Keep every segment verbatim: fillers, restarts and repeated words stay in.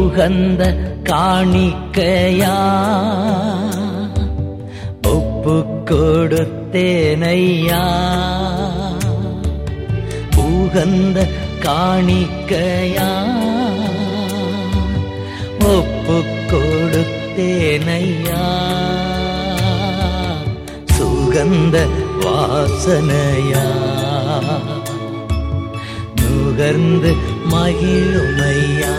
உகந்த காணிக்கையா ஒப்பு கொடுத்தேனையா. உகந்த காணிக்கையா ஒப்பு கொடுத்தேனையா. சுகந்த வாசனையா நுகர்ந்து மகிழுமையா.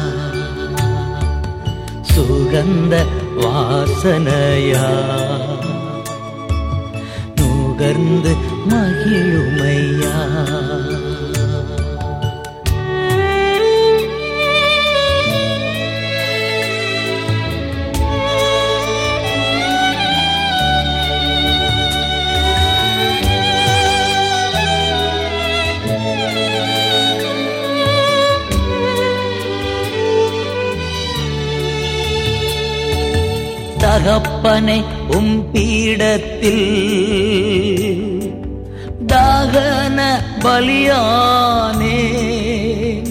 சுகந்த வாசனையா நுகர்ந்து மகிழுமையா. தகப்பனை உம் பீடத்தில் தாகன பலியானேன்.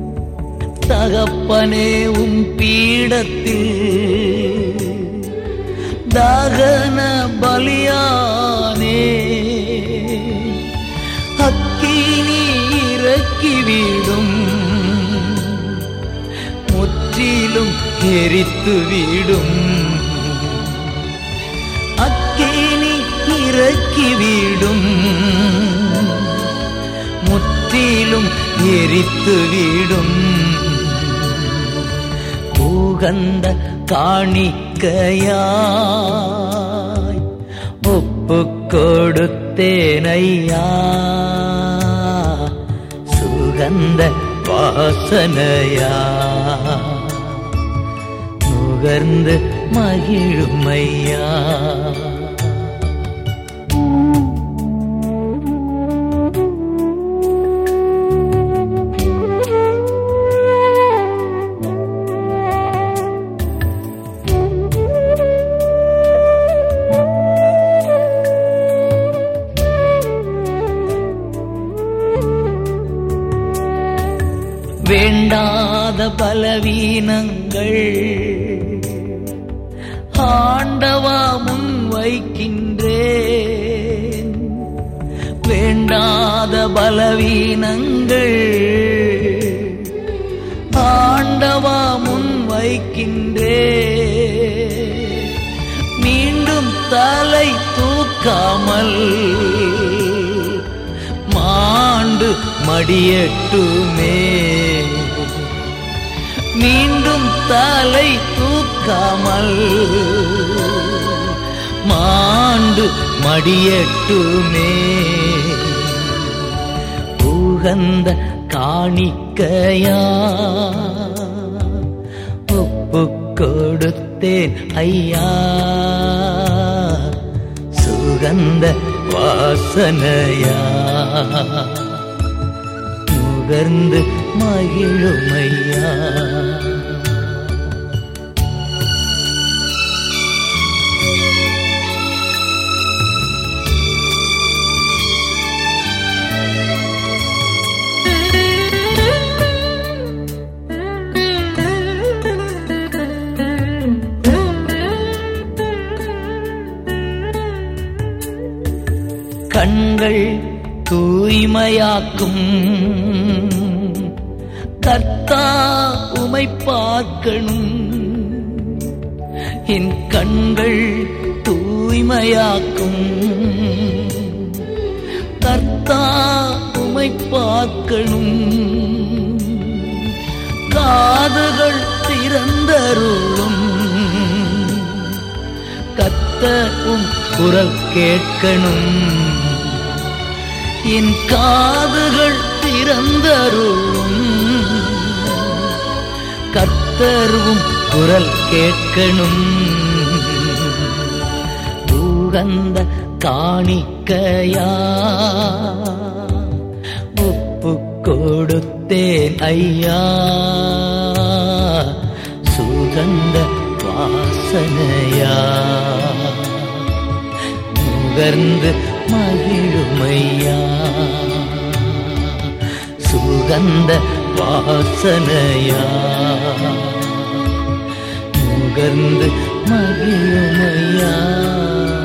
தகப்பனே உம் பீடத்தில் தாகன பலியானேன். அக்கினி இறக்கிவிடும் முற்றிலும் எரித்துவிடும். அக்கினி இறக்கிவிடும் முற்றிலும் எரித்துவிடும். உகந்த காணிக்கையாய் ஒப்பு கொடுத்தேனையா. சுகந்த வாசனையா நுகர்ந்து மகிழுமையா. வேண்டாத பலவீனங்கள் ஆண்டவா முன் வைக்கின்றேன். வேண்டாத பலவீனங்கள் ஆண்டவா முன் வைக்கின்றேன். மீண்டும் தலை தூக்காமல் மாண்டு மடியட்டுமே. மீண்டும் தலை தூக்காமல் மாண்டு மடியட்டுமே. உகந்த காணிக்கையா ஒப்பு கொடுத்தேன் ஐயா. சுகந்த வாசனையா நுகர்ந்து மகிழுமையா. கண்கள் தூய்மையாக்கும் கர்த்தா உமை பார்க்கணும். என் கண்கள் தூய்மையாக்கும் கர்த்தா உமை பார்க்கணும். காதுகள் திறந்தருளும் கர்த்தரும் குரல் கேட்கணும். என் காதுகள் திறந்தருளும் கர்த்தரும் குரல் கேட்கணும். உகந்த காணிக்கையா ஒப்பு கொடுத்தேன் ஐயா. சுகந்த வாசனையா நுகர்ந்து மகிழுமையா. சுகந்த வாசனையா நுகர்ந்து மகிழுமையா.